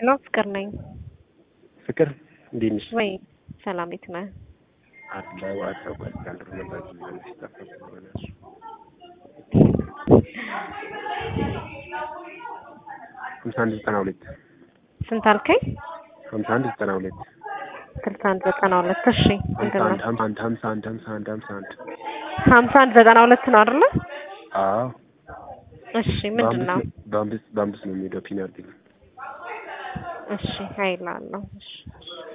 ሄሎ ፍቅር ነኝ። ፍቅር እንዴት ነሽ? ወይ ሰላም ቤት ነህ? አለው አጣውቀስ ካንድሩ ነበር ቢሆንሽ ተፈቀደ ሆነሽ 5192 ስንት አልከኝ? 5192 6192 እሺ ምንድን ነው? 5192 ነው አይደል? አዎ እሺ ምንድን ነው? በአምስት ነው የሚሄደው ፒናልቲ ነው። እሺ ኃይል አለው። እሺ